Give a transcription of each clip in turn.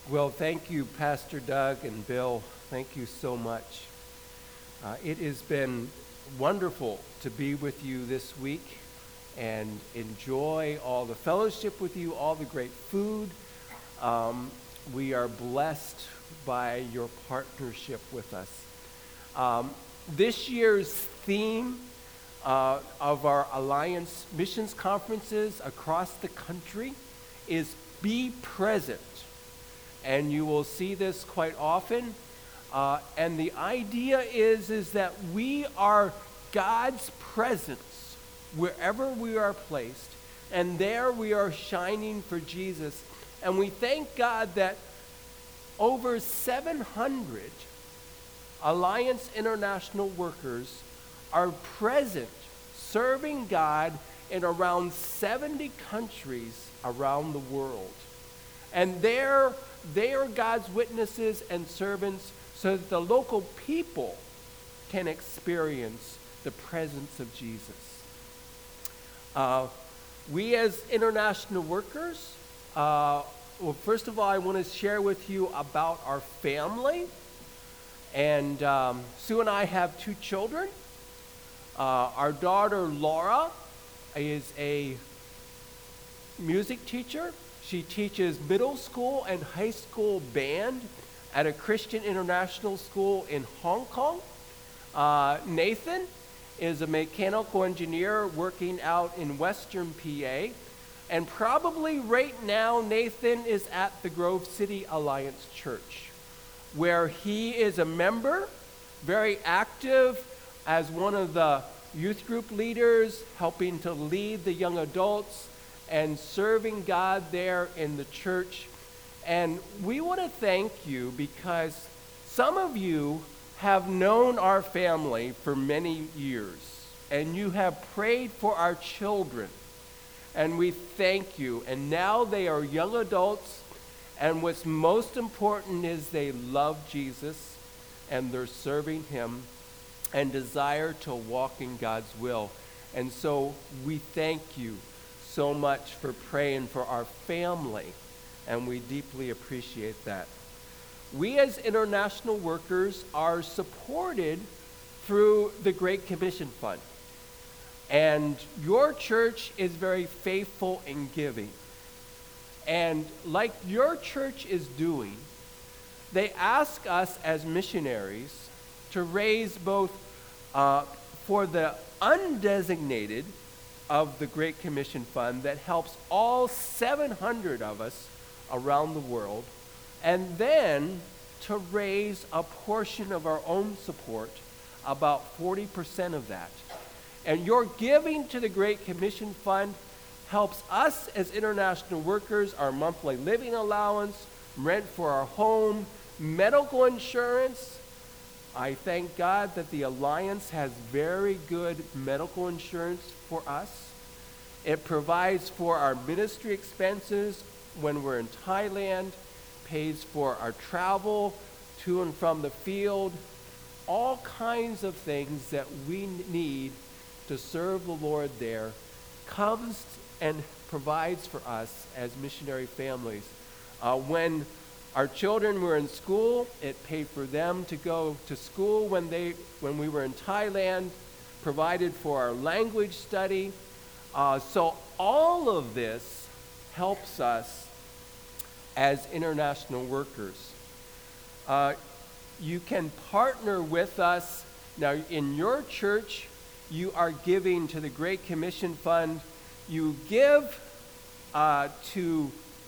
Well, thank you, Pastor Doug and Bill. Thank you so much. It has been wonderful to be with you this week and enjoy all the fellowship with you, all the great food. We are blessed by your partnership with us. This year's theme of our Alliance Missions Conferences across the country is Be Present. And you will see this quite often. And the idea is that we are God's presence wherever we are placed. And there we are shining for Jesus. And we thank God that over 700 Alliance International workers are present serving God in around 70 countries around the world. And they are God's witnesses and servants so that the local people can experience the presence of Jesus. We as international workers, well, first of all, I want to share with you about our family. And Sue and I have 2 children. Our daughter, Laura, is a music teacher. She teaches middle school and high school band at a Christian international school in Hong Kong. Nathan is a mechanical engineer working out in Western PA. And probably right now, Nathan is at the Grove City Alliance Church, where he is a member, very active as one of the youth group leaders, helping to lead the young adults and serving God there in the church. And we want to thank you because some of you have known our family for many years, and you have prayed for our children. And we thank you. And now they are young adults, and what's most important is they love Jesus, and they're serving him and desire to walk in God's will. And so we thank you so much for praying for our family, and we deeply appreciate that. We as international workers are supported through the Great Commission Fund, and your church is very faithful in giving. And like your church is doing, they ask us as missionaries to raise both for the undesignated of the Great Commission Fund that helps all 700 of us around the world, and then to raise a portion of our own support, about 40% of that. And your giving to the Great Commission Fund helps us as international workers, our monthly living allowance, rent for our home, medical insurance. I thank God that the Alliance has very good medical insurance for us. It provides for our ministry expenses when we're in Thailand, pays for our travel to and from the field, all kinds of things that we need to serve the Lord there, comes and provides for us as missionary families. When our children were in school, it paid for them to go to school when we were in Thailand, provided for our language study. So all of this helps us as international workers. You can partner with us. Now, in your church, you are giving to the Great Commission Fund. You give to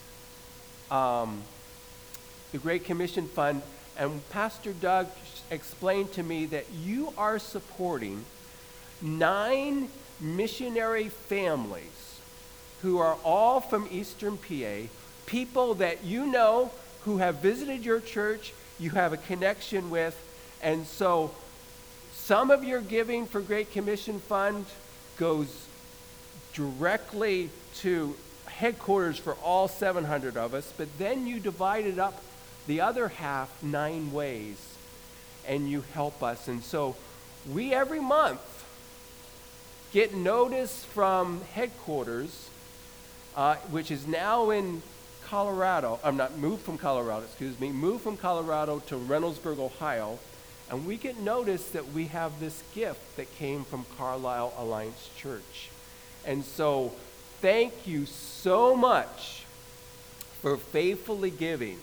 the Great Commission Fund, and Pastor Doug explained to me that you are supporting 9 missionary families who are all from Eastern PA, people that you know who have visited your church, you have a connection with, and so some of your giving for Great Commission Fund goes directly to headquarters for all 700 of us, but then you divide it up the other half 9 ways, and you help us. And so we every month get notice from headquarters, which is now in moved from Colorado to Reynoldsburg, Ohio, and we get notice that we have this gift that came from Carlisle Alliance Church. And so thank you so much for faithfully giving.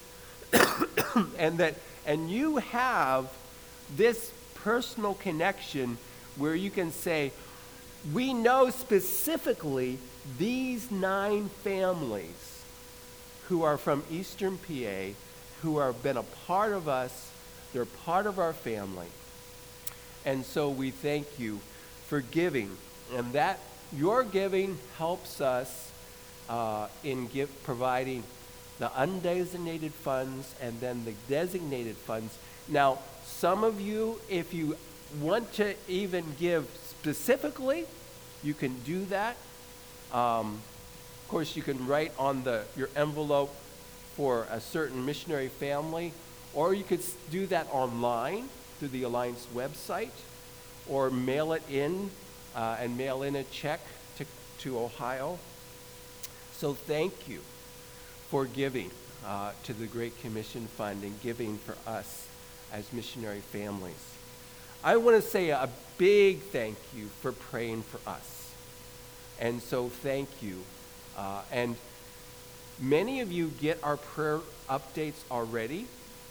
and you have this personal connection where you can say, we know specifically these 9 families who are from Eastern PA, who have been a part of us. They're part of our family. And so we thank you for giving. And that your giving helps us in providing the undesignated funds and then the designated funds. Now, some of you, if you want to even give specifically, you can do that. Of course, you can write on your envelope for a certain missionary family, or you could do that online through the Alliance website, or mail it in and mail in a check to Ohio. So thank you for giving to the Great Commission Fund and giving for us as missionary families. I want to say a big thank you for praying for us. And so thank you. And many of you get our prayer updates already.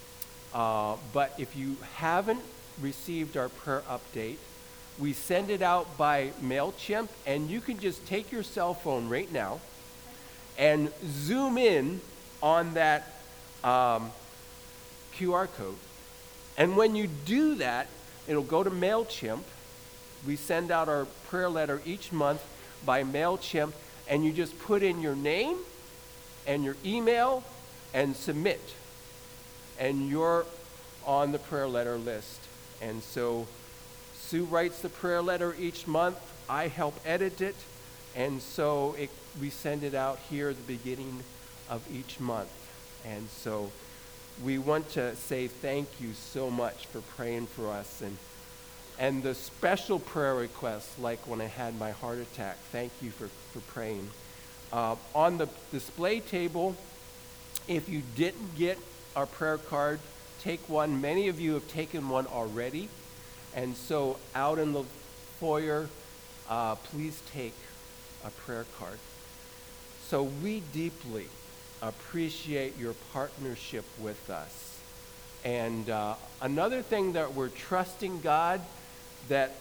But if you haven't received our prayer update, we send it out by MailChimp, and you can just take your cell phone right now and zoom in on that QR code. And when you do that, it'll go to MailChimp. We send out our prayer letter each month by MailChimp, and you just put in your name and your email and submit. And you're on the prayer letter list. And so Sue writes the prayer letter each month. I help edit it. And so we send it out here at the beginning of each month. And so we want to say thank you so much for praying for us. And the special prayer requests, like when I had my heart attack, thank you for praying. On the display table, if you didn't get our prayer card, take one. Many of you have taken one already. And so out in the foyer, please take a prayer card. So we deeply appreciate your partnership with us. And another thing that we're trusting God that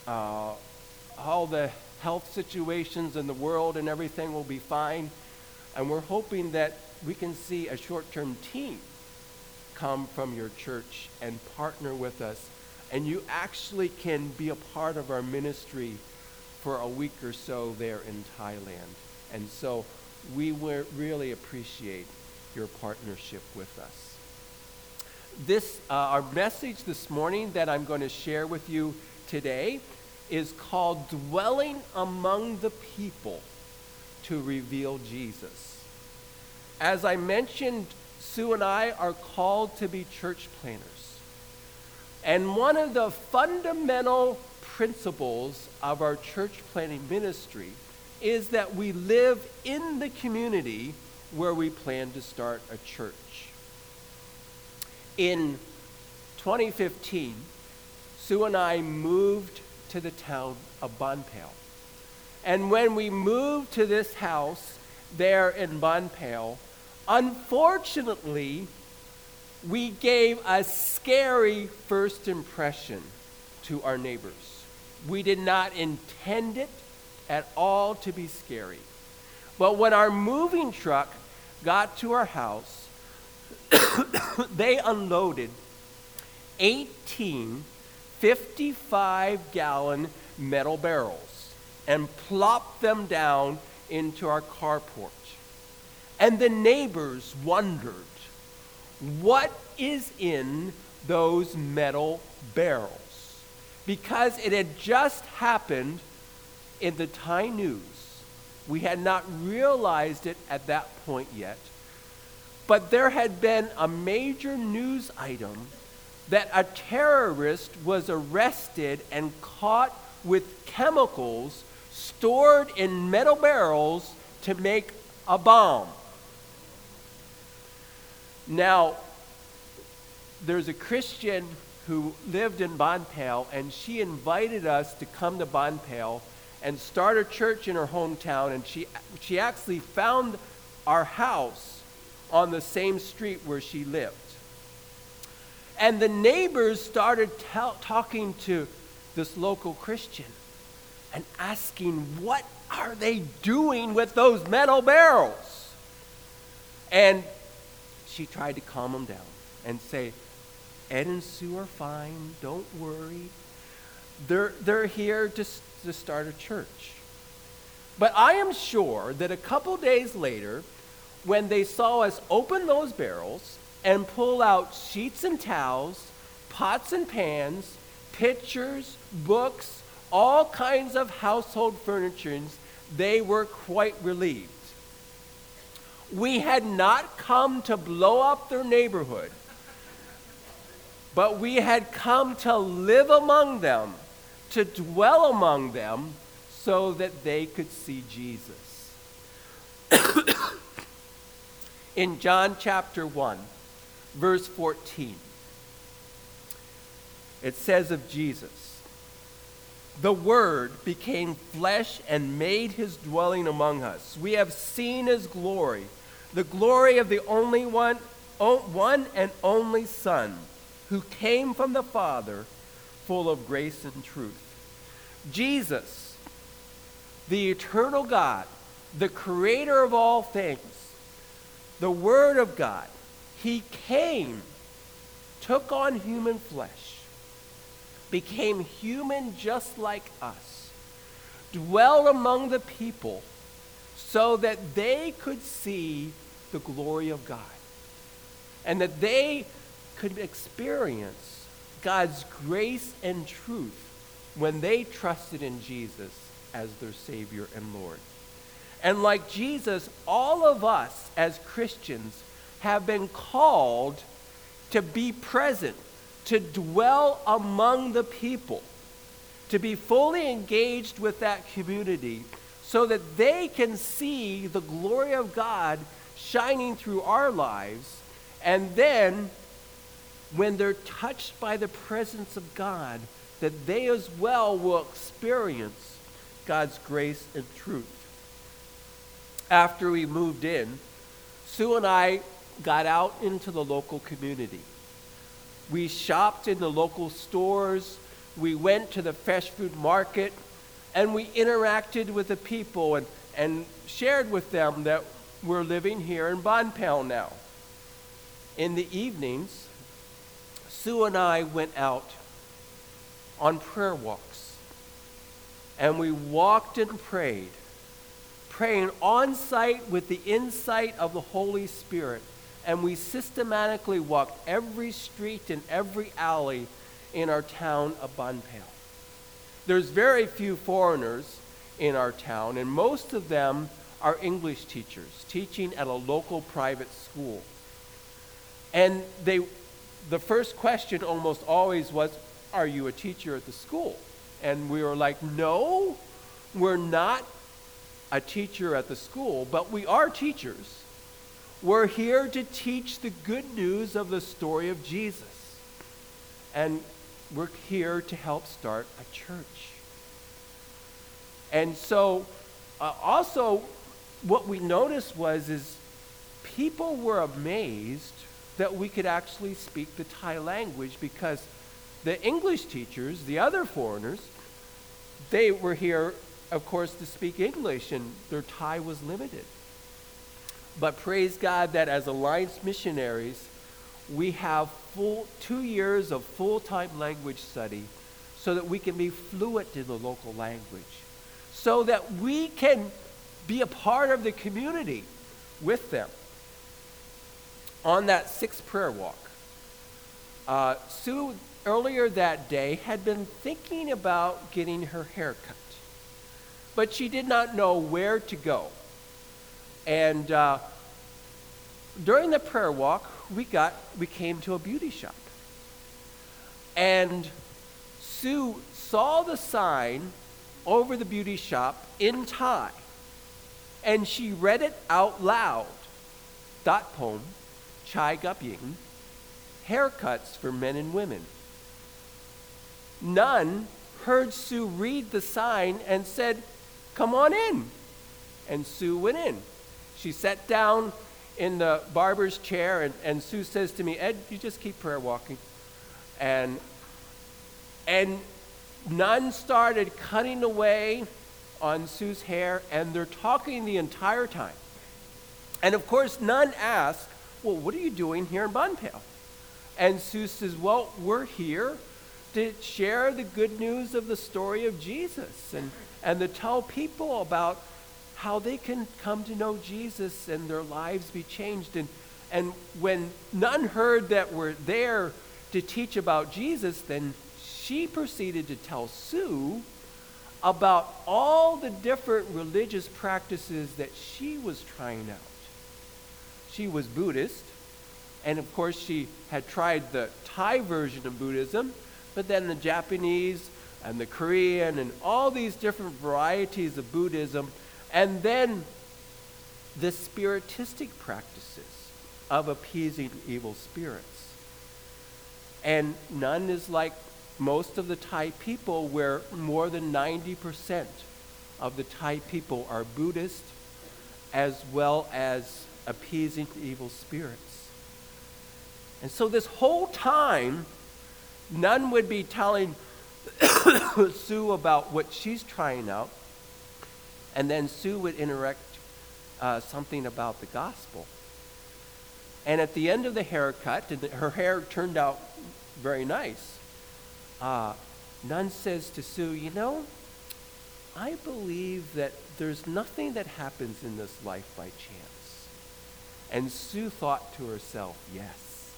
all the health situations in the world and everything will be fine. And we're hoping that we can see a short-term team come from your church and partner with us. And you actually can be a part of our ministry for a week or so there in Thailand. And so we really appreciate your partnership with us. Our message this morning that I'm going to share with you today is called Dwelling Among the People to Reveal Jesus. As I mentioned, Sue and I are called to be church planners. And one of the fundamental principles of our church planning ministry is that we live in the community where we plan to start a church. In 2015, Sue and I moved to the town of Bonpale. And when we moved to this house there in Bonpale, unfortunately, we gave a scary first impression to our neighbors. We did not intend it at all to be scary. But when our moving truck got to our house, they unloaded 18 55-gallon metal barrels and plopped them down into our carport. And the neighbors wondered, what is in those metal barrels? Because it had just happened in the Thai news. We had not realized it at that point yet. But there had been a major news item that a terrorist was arrested and caught with chemicals stored in metal barrels to make a bomb. Now, there's a Christian who lived in Bonpale, and she invited us to come to Bonpale and start a church in her hometown, and she actually found our house on the same street where she lived. And the neighbors started talking to this local Christian and asking, what are they doing with those metal barrels? And she tried to calm them down and say, Ed and Sue are fine, don't worry. They're here to start a church. But I am sure that a couple days later, when they saw us open those barrels and pull out sheets and towels, pots and pans, pictures, books, all kinds of household furniture, they were quite relieved. We had not come to blow up their neighborhood, but we had come to live among them, to dwell among them, so that they could see Jesus. In John chapter 1, verse 14, it says of Jesus, "The Word became flesh and made his dwelling among us. We have seen his glory, the glory of the only one and only Son, who came from the Father, full of grace and truth." Jesus, the eternal God, the creator of all things, the Word of God, he came, took on human flesh, became human just like us, dwelled among the people so that they could see the glory of God and that they could experience God's grace and truth when they trusted in Jesus as their Savior and Lord. And like Jesus, all of us as Christians have been called to be present, to dwell among the people, to be fully engaged with that community so that they can see the glory of God shining through our lives. And then, when they're touched by the presence of God, that they as well will experience God's grace and truth. After we moved in, Sue and I got out into the local community. We shopped in the local stores, we went to the fresh food market, and we interacted with the people and shared with them that we're living here in Bonpale now. In the evenings, Sue and I went out on prayer walks, and we walked and prayed, praying on site with the insight of the Holy Spirit. And we systematically walked every street and every alley in our town of Bonpale. There's very few foreigners in our town, and most of them are English teachers teaching at a local private school. And the first question almost always was, "Are you a teacher at the school?" And we were like, "No, we're not a teacher at the school, but we are teachers. We're here to teach the good news of the story of Jesus. And we're here to help start a church." And so also what we noticed is people were amazed that we could actually speak the Thai language, because the English teachers, the other foreigners, they were here, of course, to speak English, and their Thai was limited. But praise God that as Alliance missionaries, we have 2 years of full-time language study so that we can be fluent in the local language, so that we can be a part of the community with them. On that 6th prayer walk, Sue earlier that day had been thinking about getting her hair cut, but she did not know where to go. And during the prayer walk, we came to a beauty shop. And Sue saw the sign over the beauty shop in Thai, and she read it out loud. Dot pom, Chai Gupying, haircuts for men and women. Nun heard Sue read the sign and said, "Come on in." And Sue went in. She sat down in the barber's chair, and Sue says to me, "Ed, you just keep prayer walking." And Nun started cutting away on Sue's hair, and they're talking the entire time. And of course, Nun asked, "Well, what are you doing here in Bunpale?" And Sue says, "Well, we're here to share the good news of the story of Jesus and to tell people about how they can come to know Jesus and their lives be changed." And when Nun heard that we're there to teach about Jesus, then she proceeded to tell Sue about all the different religious practices that she was trying out. She was Buddhist, and of course she had tried the Thai version of Buddhism, but then the Japanese and the Korean and all these different varieties of Buddhism, and then the spiritistic practices of appeasing evil spirits. And Nun is like most of the Thai people, where more than 90% of the Thai people are Buddhist, as well as appeasing evil spirits. And so this whole time, Nun would be telling Sue about what she's trying out, and then Sue would interact something about the gospel. And at the end of the haircut, and her hair turned out very nice, Nun says to Sue, "You know, I believe that there's nothing that happens in this life by chance." And Sue thought to herself, yes,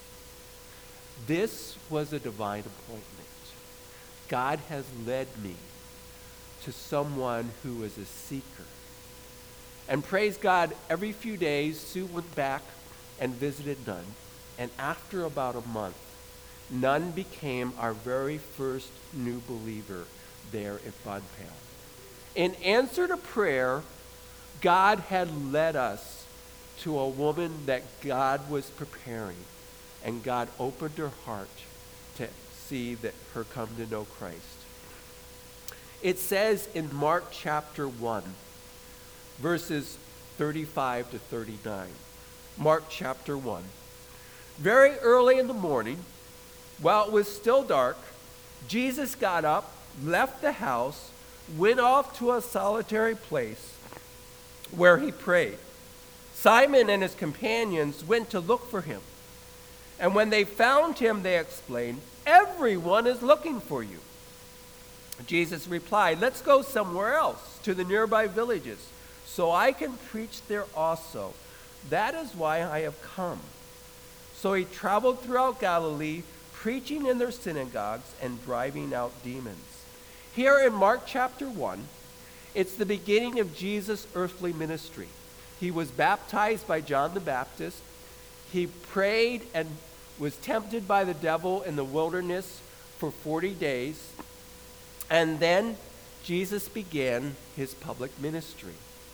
this was a divine appointment. God has led me to someone who is a seeker. And praise God, every few days, Sue went back and visited Nun. And after about a month, Nun became our very first new believer there at Bunpale. In answer to prayer, God had led us to a woman that God was preparing, and God opened her heart to see that her come to know Christ. It says in Mark chapter 1, verses 35 to 39. Mark chapter 1. Very early in the morning, while it was still dark, Jesus got up, left the house, went off to a solitary place where he prayed. Simon and his companions went to look for him. And when they found him, they explained, "Everyone is looking for you." Jesus replied, "Let's go somewhere else, to the nearby villages, so I can preach there also. That is why I have come." So he traveled throughout Galilee, preaching in their synagogues and driving out demons. Here in Mark chapter 1, it's the beginning of Jesus' earthly ministry. He was baptized by John the Baptist. He prayed and was tempted by the devil in the wilderness for 40 days. And then Jesus began his public ministry.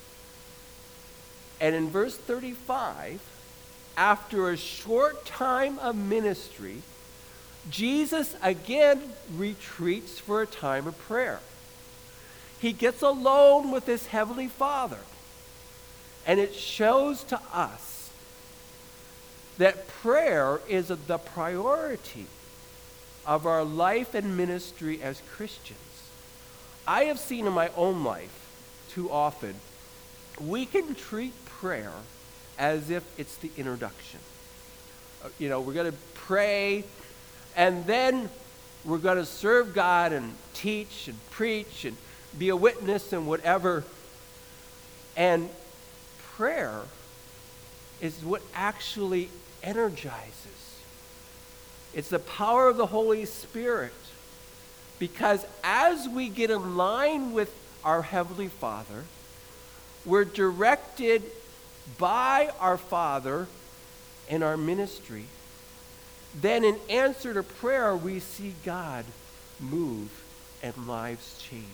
And in verse 35, after a short time of ministry, Jesus again retreats for a time of prayer. He gets alone with his heavenly Father. And it shows to us that prayer is the priority of our life and ministry as Christians. I have seen in my own life too often, we can treat prayer as if it's the introduction. We're going to pray, and then we're going to serve God and teach and preach and be a witness and whatever. And prayer is what actually energizes. It's the power of the Holy Spirit. Because as we get in line with our Heavenly Father, we're directed by our Father in our ministry. Then in answer to prayer, we see God move and lives changed.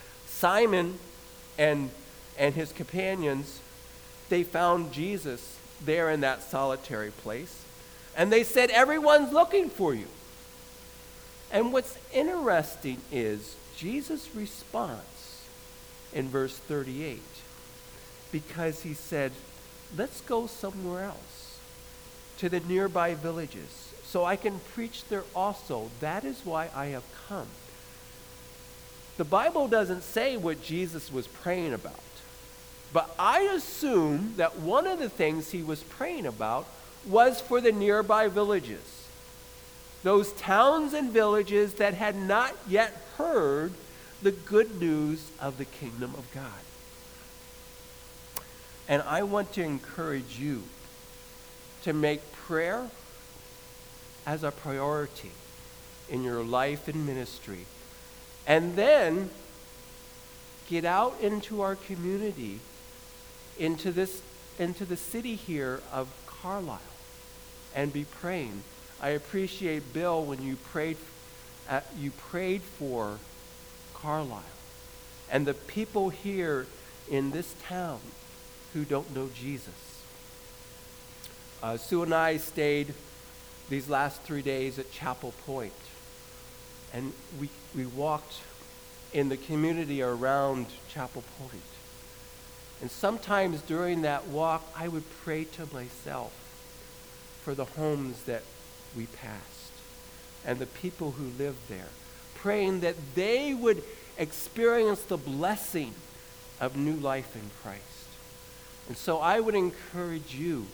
Simon and his companions, they found Jesus there in that solitary place. And they said, everyone's looking for you. And what's interesting is Jesus' response in verse 38. Because he said, let's go somewhere else, to the nearby villages, so I can preach there also. That is why I have come. The Bible doesn't say what Jesus was praying about. But I assume that one of the things he was praying about was for the nearby villages. Those towns and villages that had not yet heard the good news of the kingdom of God. And I want to encourage you to make prayer as a priority in your life and ministry. And then get out into our community, into the city here of Carlisle, and be praying. I appreciate, Bill, when you prayed for Carlisle and the people here in this town who don't know Jesus. Sue and I stayed these last 3 days at Chapel Point, and we walked in the community around Chapel Point. And sometimes during that walk, I would pray to myself for the homes that we passed and the people who lived there, praying that they would experience the blessing of new life in Christ. And so I would encourage you,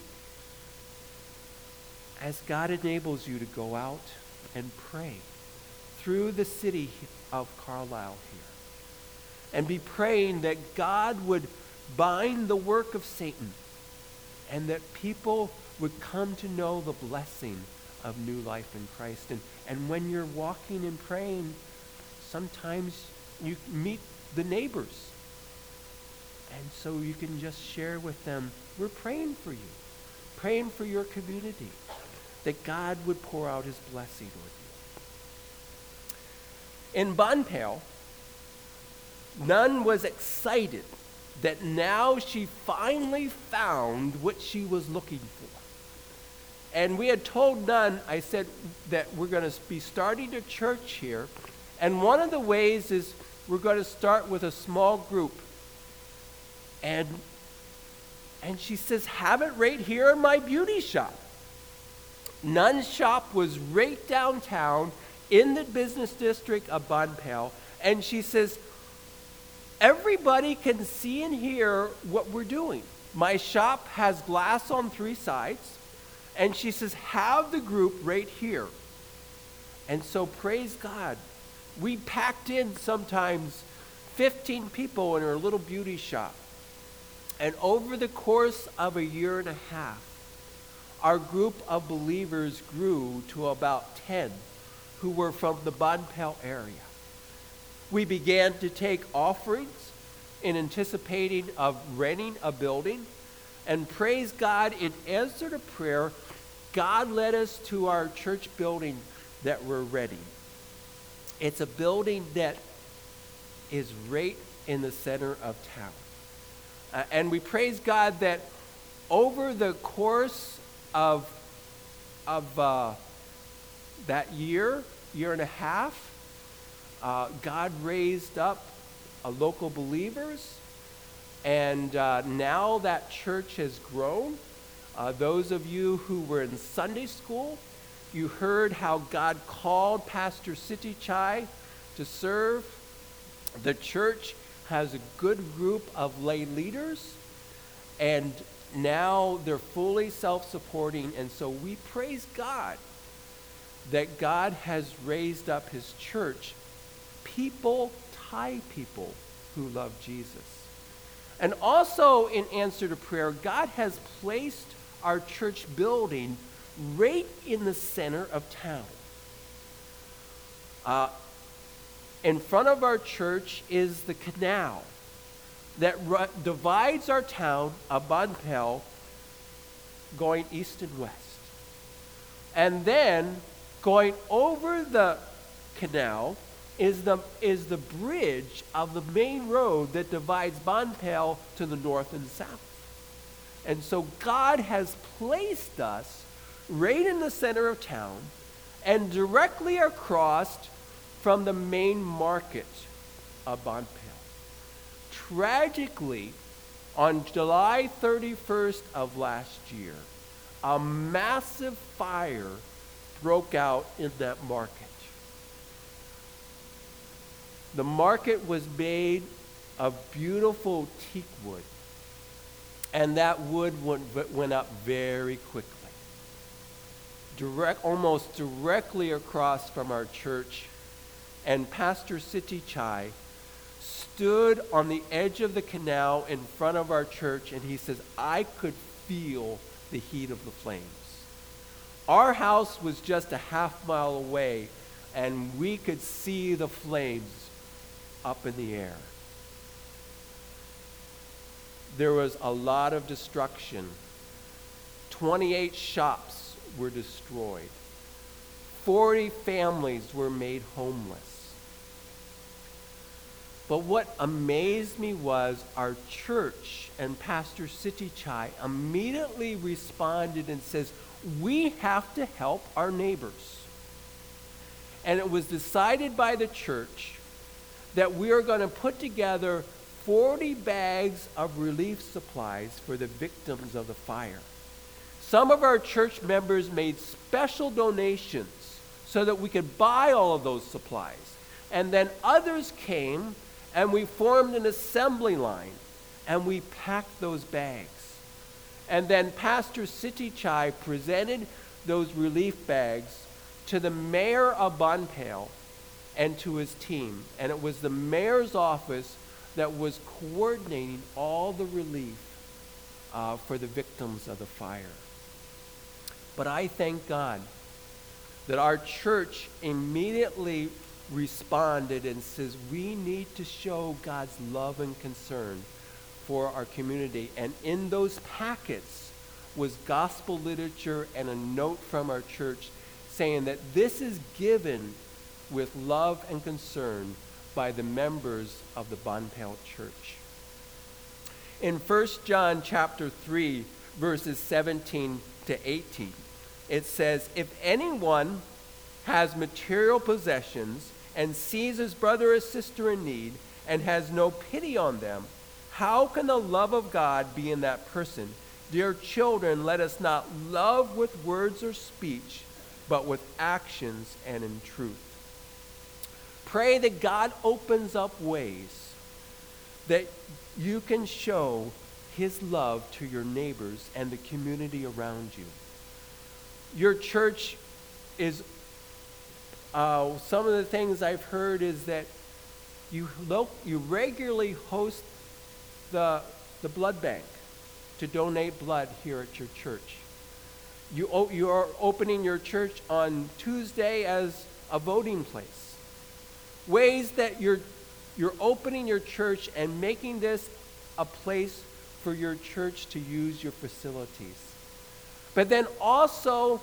as God enables you to go out and pray through the city of Carlisle here, and be praying that God would bind the work of Satan and that people would come to know the blessing of new life in Christ. And when you're walking and praying, sometimes you meet the neighbors. And so you can just share with them, we're praying for you, praying for your community, that God would pour out his blessing on you. In Banpale, Nun was excited that now she finally found what she was looking for. And we had told Nun, I said, that we're going to be starting a church here. And one of the ways is we're going to start with a small group. And she says, have it right here in my beauty shop. Nun's shop was right downtown in the business district of Banpale. And she says, everybody can see and hear what we're doing. My shop has glass on 3 sides. And she says, have the group right here. And so praise God. We packed in sometimes 15 people in our little beauty shop. And over the course of 1.5 years, our group of believers grew to about 10 who were from the Banpale area. We began to take offerings in anticipating of renting a building. And praise God, in answer to prayer, God led us to our church building that we're ready. It's a building that is right in the center of town. And we praise God that over the course of that year and a half, God raised up local believers, and now that church has grown. Those of you who were in Sunday school, you heard how God called Pastor Siti Chai to serve. The church has a good group of lay leaders, and now they're fully self-supporting. And so we praise God that God has raised up his church, Thai people who love Jesus. And also in answer to prayer, God has placed our church building right in the center of town. In front of our church is the canal that divides our town of Banpale going east and west. And then going over the canal is the bridge of the main road that divides Banpale to the north and south. And so God has placed us right in the center of town and directly across from the main market of Bonpale. Tragically, on July 31st of last year, a massive fire broke out in that market. The market was made of beautiful teak wood, and that wood went up very quickly. Almost directly across from our church, and Pastor Siti Chai stood on the edge of the canal in front of our church, and he says, I could feel the heat of the flames. Our house was just a half-mile away, and we could see the flames up in the air. There was a lot of destruction. 28 shops were destroyed. 40 families were made homeless. But what amazed me was our church and Pastor Siti Chai immediately responded and says, we have to help our neighbors. And it was decided by the church that we are going to put together 40 bags of relief supplies for the victims of the fire. Some of our church members made special donations so that we could buy all of those supplies. And then others came and we formed an assembly line and we packed those bags. And then Pastor Siti Chai presented those relief bags to the mayor of Bonpale and to his team. And it was the mayor's office that was coordinating all the relief for the victims of the fire. But I thank God that our church immediately responded and says we need to show God's love and concern for our community. And in those packets was gospel literature and a note from our church saying that this is given with love and concern by the members of the Bonpale Church. In 1 John chapter 3, verses 17 to 18, it says, if anyone has material possessions and sees his brother or sister in need and has no pity on them, how can the love of God be in that person? Dear children, let us not love with words or speech, but with actions and in truth. Pray that God opens up ways that you can show his love to your neighbors and the community around you. Your church is, some of the things I've heard is that you regularly host the blood bank to donate blood here at your church. You are opening your church on Tuesday as a voting place. Ways that you're opening your church and making this a place for your church to use your facilities. But then also,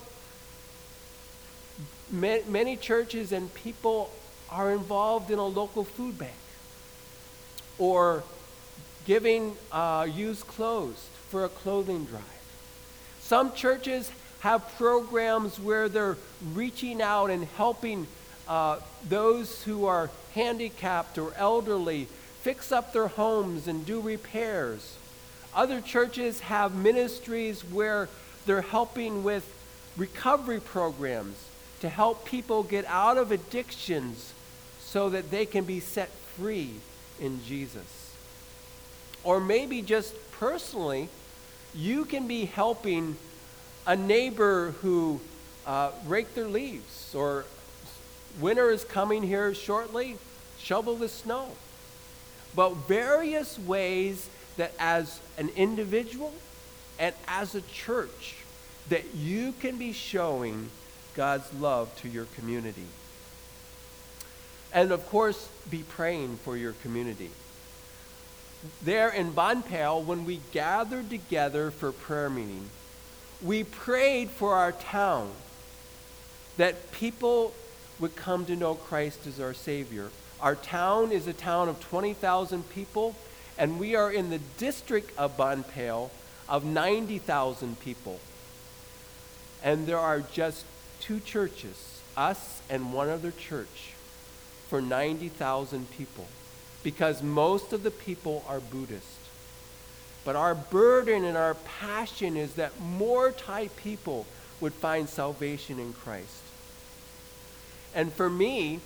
many churches and people are involved in a local food bank or giving used clothes for a clothing drive. Some churches have programs where they're reaching out and helping those who are handicapped or elderly fix up their homes and do repairs. Other churches have ministries where they're helping with recovery programs to help people get out of addictions so that they can be set free in Jesus. Or maybe just personally, you can be helping a neighbor who rake their leaves, or winter is coming here shortly, shovel the snow. But various ways that as an individual and as a church that you can be showing God's love to your community. And of course, be praying for your community. There in Bonpale, when we gathered together for prayer meeting, we prayed for our town, that people would come to know Christ as our Savior. Our town is a town of 20,000 people, and we are in the district of Bonpale, of 90,000 people. And there are just 2 churches, us and one other church, for 90,000 people, because most of the people are Buddhist. But our burden and our passion is that more Thai people would find salvation in Christ. And for me,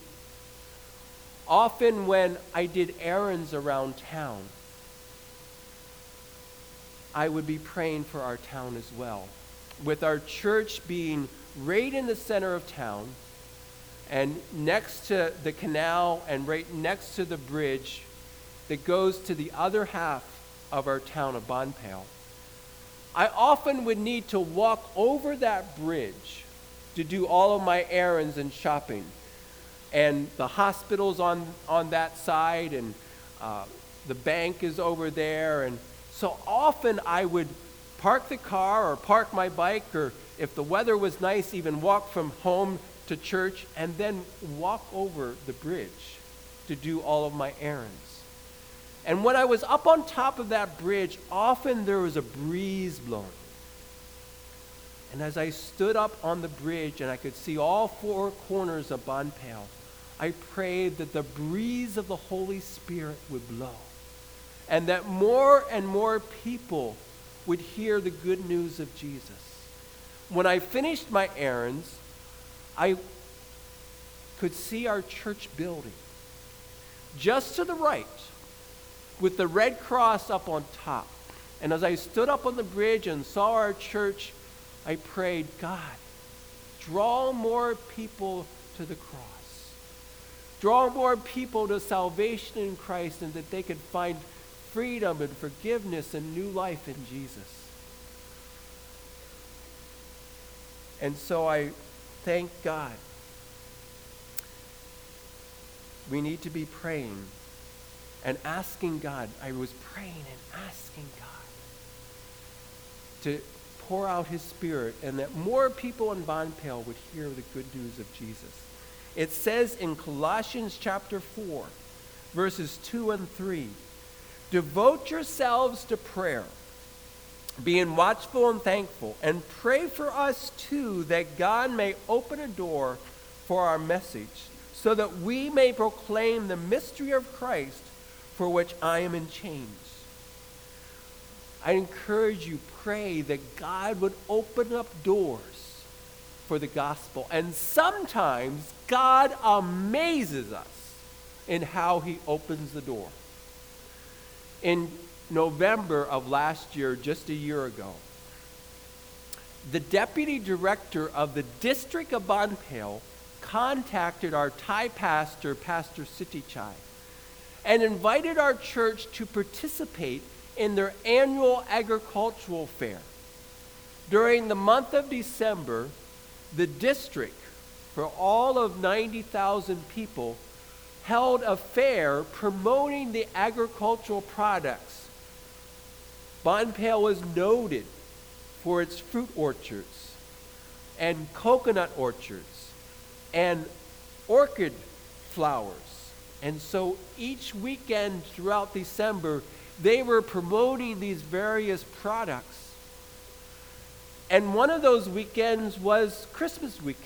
often when I did errands around town, I would be praying for our town as well. With our church being right in the center of town, and next to the canal and right next to the bridge that goes to the other half of our town of Bon Pale, I often would need to walk over that bridge to do all of my errands and shopping. And the hospital's on that side, and the bank is over there. And so often I would park the car or park my bike, or if the weather was nice, even walk from home to church and then walk over the bridge to do all of my errands. And when I was up on top of that bridge, often there was a breeze blowing. And as I stood up on the bridge and I could see all 4 corners of Bon Pale, I prayed that the breeze of the Holy Spirit would blow, and that more and more people would hear the good news of Jesus. When I finished my errands, I could see our church building just to the right, with the Red Cross up on top. And as I stood up on the bridge and saw our church, I prayed, God, draw more people to the cross. Draw more people to salvation in Christ, and that they could find freedom and forgiveness and new life in Jesus. And so I thank God. We need to be praying and asking God. I was praying and asking God to pour out his Spirit, and that more people in Bon Pale would hear the good news of Jesus. It says in Colossians chapter 4, verses 2 and 3, devote yourselves to prayer, being watchful and thankful, and pray for us too, that God may open a door for our message, so that we may proclaim the mystery of Christ, for which I am in chains. I encourage you, pray that God would open up doors for the gospel. And sometimes God amazes us in how he opens the door. In November of last year, just a year ago, the deputy director of the district of Bon Pale contacted our Thai pastor, Pastor Sitichai, and invited our church to participate in their annual agricultural fair. During the month of December, the district, for all of 90,000 people, held a fair promoting the agricultural products. Bon Pale was noted for its fruit orchards and coconut orchards and orchid flowers. And so each weekend throughout December, they were promoting these various products. And one of those weekends was Christmas weekend.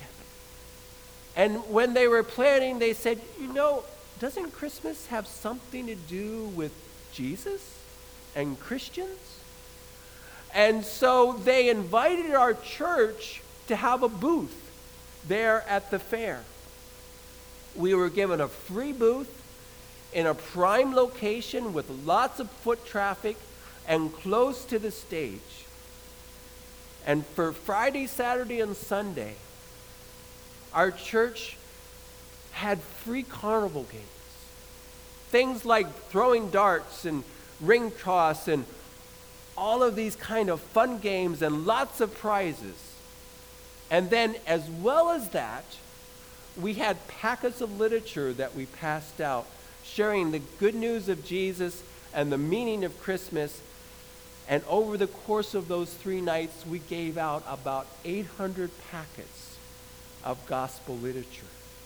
And when they were planning, they said, doesn't Christmas have something to do with Jesus and Christians? And so they invited our church to have a booth there at the fair. We were given a free booth in a prime location with lots of foot traffic and close to the stage. And for Friday, Saturday, and Sunday, our church had free carnival games. Things like throwing darts and ring toss and all of these kind of fun games and lots of prizes. And then as well as that, we had packets of literature that we passed out, sharing the good news of Jesus and the meaning of Christmas. And over the course of those 3 nights, we gave out about 800 packets of gospel literature.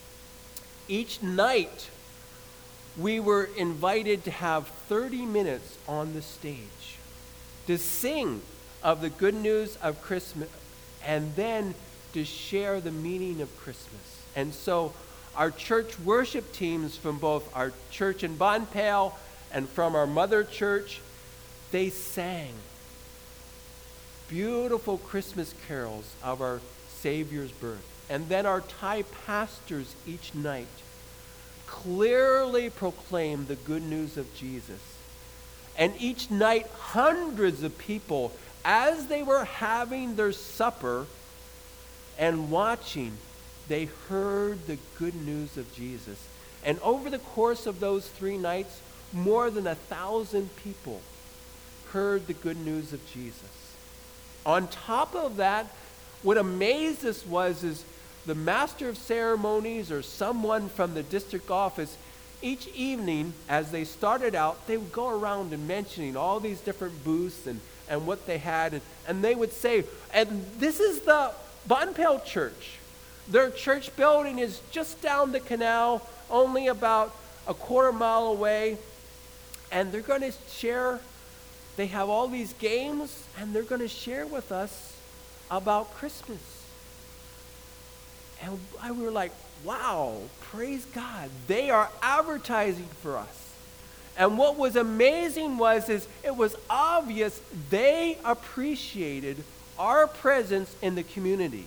Each night, we were invited to have 30 minutes on the stage to sing of the good news of Christmas, and then to share the meaning of Christmas. And so our church worship teams from both our church in Bonpale and from our mother church, they sang beautiful Christmas carols of our Savior's birth. And then our Thai pastors each night clearly proclaimed the good news of Jesus. And each night, hundreds of people, as they were having their supper and watching, they heard the good news of Jesus. And over the course of those 3 nights, more than 1,000 people heard the good news of Jesus. On top of that, what amazed us is the master of ceremonies or someone from the district office, each evening as they started out, they would go around and mentioning all these different booths and what they had. And they would say, and this is the Bonpale Church. Their church building is just down the canal, only about a quarter mile away. And they're going to share, they have all these games, and they're going to share with us about Christmas. And we were like, wow, praise God. They are advertising for us. And what was amazing is it was obvious they appreciated our presence in the community.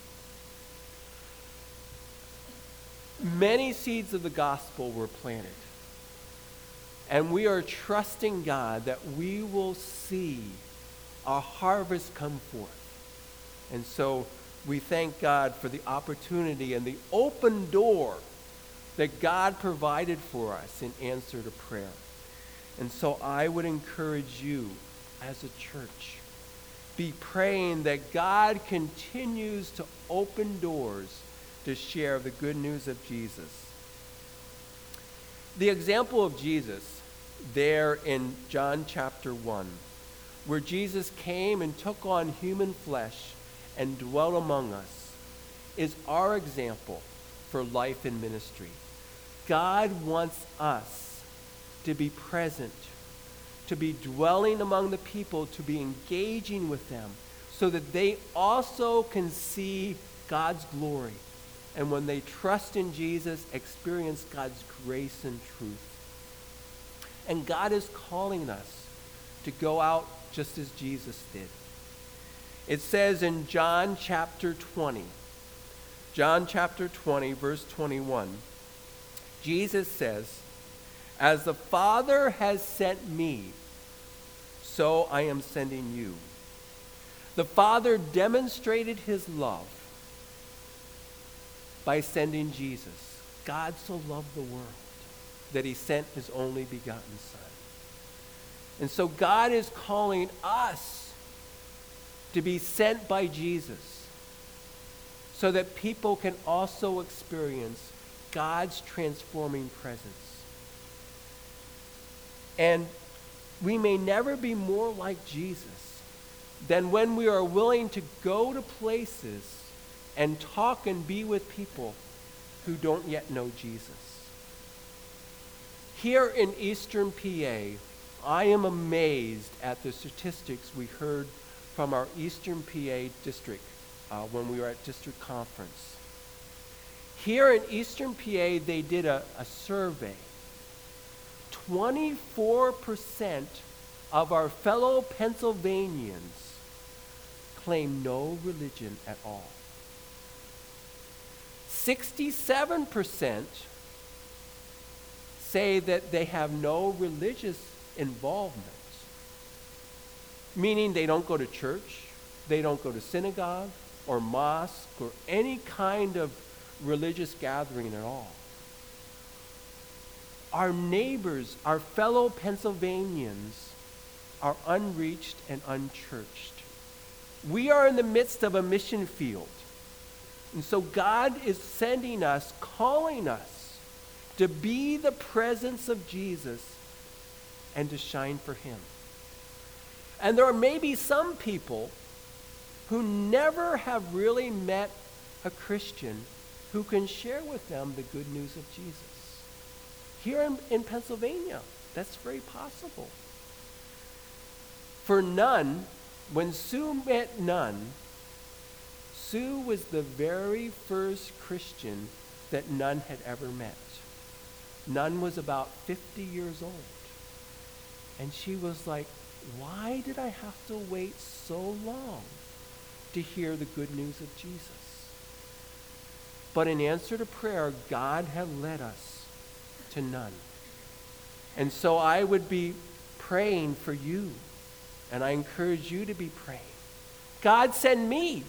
Many seeds of the gospel were planted. And we are trusting God that we will see our harvest come forth. And so we thank God for the opportunity and the open door that God provided for us in answer to prayer. And so I would encourage you as a church, be praying that God continues to open doors to share the good news of Jesus. The example of Jesus there in John chapter 1, where Jesus came and took on human flesh and dwelt among us, is our example for life and ministry. God wants us to be present, to be dwelling among the people, to be engaging with them, so that they also can see God's glory. And when they trust in Jesus, experience God's grace and truth. And God is calling us to go out just as Jesus did. It says in John chapter 20, verse 21, Jesus says, "As the Father has sent me, so I am sending you." The Father demonstrated his love by sending Jesus. God so loved the world that he sent his only begotten Son. And so God is calling us to be sent by Jesus so that people can also experience God's transforming presence. And we may never be more like Jesus than when we are willing to go to places and talk and be with people who don't yet know Jesus. Here in Eastern PA, I am amazed at the statistics we heard from our Eastern PA district when we were at district conference. Here in Eastern PA, they did a survey. 24% of our fellow Pennsylvanians claim no religion at all. 67% say that they have no religious involvement, meaning they don't go to church, they don't go to synagogue or mosque or any kind of religious gathering at all. Our neighbors, our fellow Pennsylvanians, are unreached and unchurched. We are in the midst of a mission field. And so God is sending us, calling us to be the presence of Jesus and to shine for him. And there may be some people who never have really met a Christian who can share with them the good news of Jesus. Here in Pennsylvania, that's very possible. For none when Sue met Nun, Sue was the very first Christian that Nun had ever met. Nun was about 50 years old. And she was like, why did I have to wait so long to hear the good news of Jesus? But in answer to prayer, God had led us to Nun. And so I would be praying for you, and I encourage you to be praying. God, send me.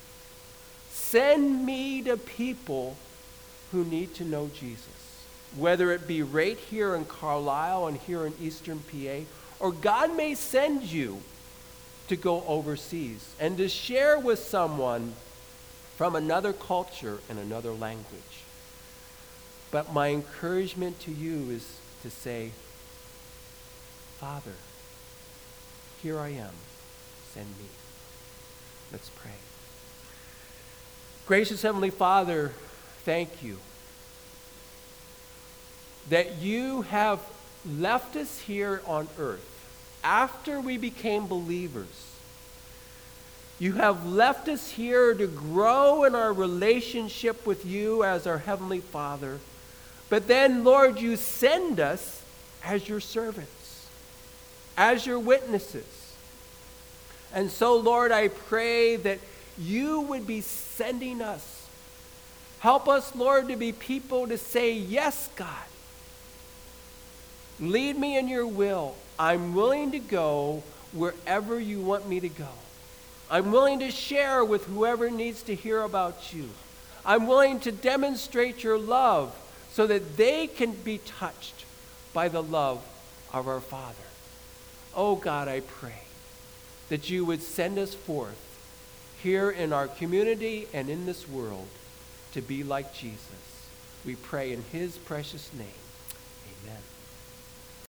Send me to people who need to know Jesus, whether it be right here in Carlisle and here in Eastern PA, or God may send you to go overseas and to share with someone from another culture and another language. But my encouragement to you is to say, Father, here I am, send me. Let's pray. Gracious Heavenly Father, thank you that you have left us here on earth after we became believers. You have left us here to grow in our relationship with you as our Heavenly Father. But then, Lord, you send us as your servants, as your witnesses. And so, Lord, I pray that you would be sending us. Help us, Lord, to be people to say, yes, God. Lead me in your will. I'm willing to go wherever you want me to go. I'm willing to share with whoever needs to hear about you. I'm willing to demonstrate your love so that they can be touched by the love of our Father. Oh God, I pray that you would send us forth here in our community and in this world to be like Jesus. We pray in his precious name. Amen.